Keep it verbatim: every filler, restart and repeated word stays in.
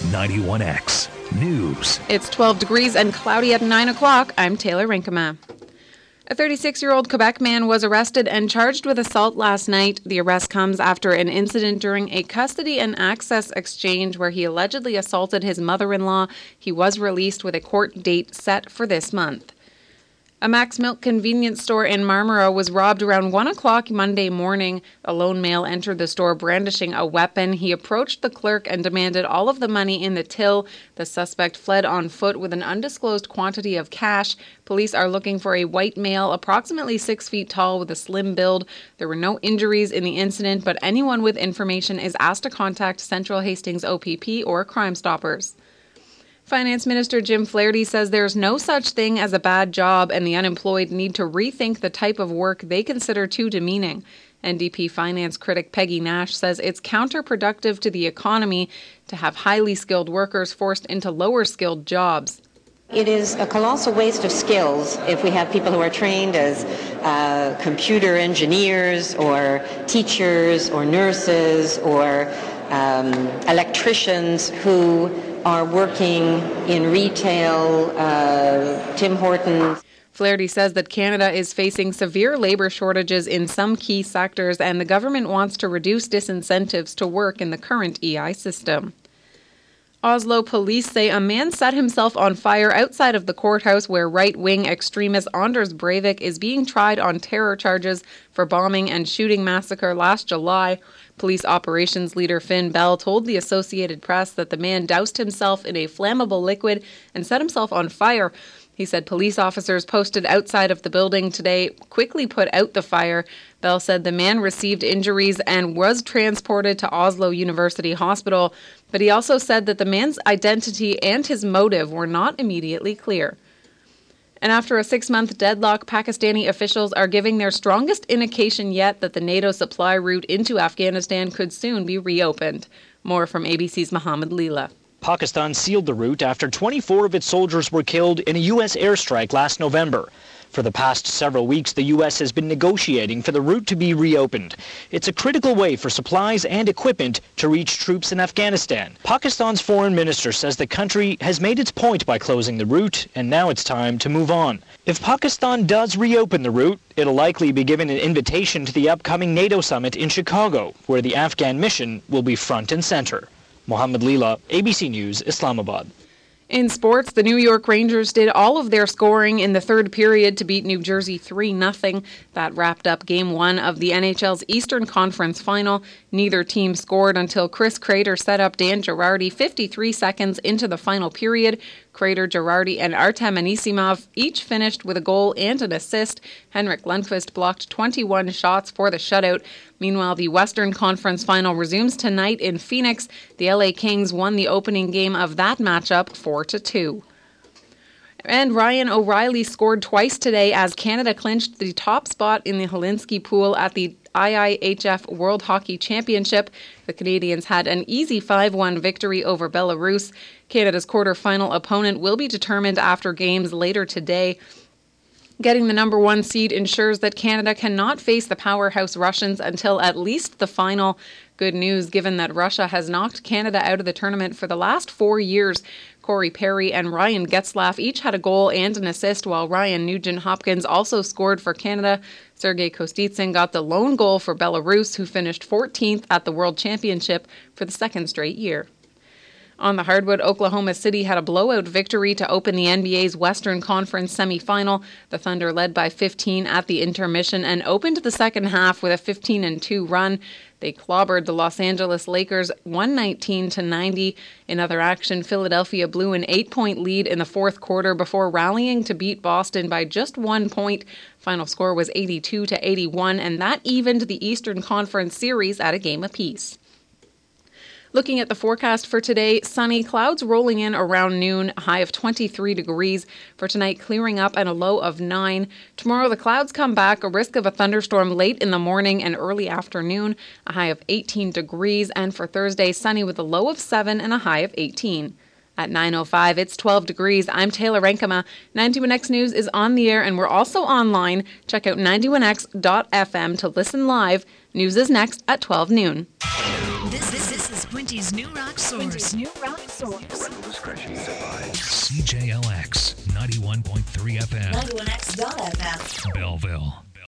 ninety-one X News. It's twelve degrees and cloudy at nine o'clock. I'm Taylor Rinkema. A thirty-six-year-old Quebec man was arrested and charged with assault last night. The arrest comes after an incident during a custody and access exchange where he allegedly assaulted his mother-in-law. He was released with a court date set for this month. A Max Milk convenience store in Marmora was robbed around one o'clock Monday morning. A lone male entered the store brandishing a weapon. He approached the clerk and demanded all of the money in the till. The suspect fled on foot with an undisclosed quantity of cash. Police are looking for a white male, approximately six feet tall, with a slim build. There were no injuries in the incident, but anyone with information is asked to contact Central Hastings O P P or Crime Stoppers. Finance Minister Jim Flaherty says there's no such thing as a bad job and the unemployed need to rethink the type of work they consider too demeaning. N D P finance critic Peggy Nash says it's counterproductive to the economy to have highly skilled workers forced into lower skilled jobs. It is a colossal waste of skills if we have people who are trained as uh, computer engineers or teachers or nurses or um, electricians who are working in retail, uh, Tim Hortons. Flaherty says that Canada is facing severe labour shortages in some key sectors and the government wants to reduce disincentives to work in the current E I system. Oslo police say a man set himself on fire outside of the courthouse where right-wing extremist Anders Breivik is being tried on terror charges for bombing and shooting massacre last July. Police operations leader Finn Bell told the Associated Press that the man doused himself in a flammable liquid and set himself on fire. He said police officers posted outside of the building today quickly put out the fire. Bell said the man received injuries and was transported to Oslo University Hospital, but he also said that the man's identity and his motive were not immediately clear. And after a six-month deadlock, Pakistani officials are giving their strongest indication yet that the NATO supply route into Afghanistan could soon be reopened. More from A B C's Mohammed Leela. Pakistan sealed the route after twenty-four of its soldiers were killed in a U S airstrike last November. For the past several weeks, the U S has been negotiating for the route to be reopened. It's a critical way for supplies and equipment to reach troops in Afghanistan. Pakistan's foreign minister says the country has made its point by closing the route, and now it's time to move on. If Pakistan does reopen the route, it'll likely be given an invitation to the upcoming NATO summit in Chicago, where the Afghan mission will be front and center. Mohammed Leela, A B C News, Islamabad. In sports, the New York Rangers did all of their scoring in the third period to beat New Jersey three nothing. That wrapped up Game one of the N H L's Eastern Conference Final. Neither team scored until Chris Kreider set up Dan Girardi fifty-three seconds into the final period. Kreider, Girardi, and Artem Anisimov each finished with a goal and an assist. Henrik Lundqvist blocked twenty-one shots for the shutout. Meanwhile, the Western Conference Final resumes tonight in Phoenix. The L A Kings won the opening game of that matchup four to two. And Ryan O'Reilly scored twice today as Canada clinched the top spot in the Helsinki pool at the I I H F World Hockey Championship. The Canadians had an easy five one victory over Belarus. Canada's quarterfinal opponent will be determined after games later today. Getting the number one seed ensures that Canada cannot face the powerhouse Russians until at least the final. Good news, given that Russia has knocked Canada out of the tournament for the last four years. Corey Perry and Ryan Getzlaf each had a goal and an assist, while Ryan Nugent-Hopkins also scored for Canada. Sergei Kostitsyn got the lone goal for Belarus, who finished fourteenth at the World Championship for the second straight year. On the hardwood, Oklahoma City had a blowout victory to open the N B A's Western Conference semifinal. The Thunder led by fifteen at the intermission and opened the second half with a fifteen and two run. They clobbered the Los Angeles Lakers one nineteen to ninety. In other action, Philadelphia blew an eight-point lead in the fourth quarter before rallying to beat Boston by just one point. Final score was eighty-two to eighty-one, and that evened the Eastern Conference series at a game apiece. Looking at the forecast for today, sunny, clouds rolling in around noon, a high of twenty-three degrees. For tonight, clearing up and a low of nine. Tomorrow, the clouds come back, a risk of a thunderstorm late in the morning and early afternoon, a high of eighteen degrees. And for Thursday, sunny with a low of seven and a high of eighteen. At nine oh five, it's twelve degrees. I'm Taylor Renkema. ninety-one X News is on the air, and we're also online. Check out ninety-one x dot f m to listen live. News is next at twelve noon. This, this, this is Quinty's New Rock Source. New Rock Source. Parental discretion is advised. C J L X ninety-one point three F M. ninety-one X dot F M. Belleville.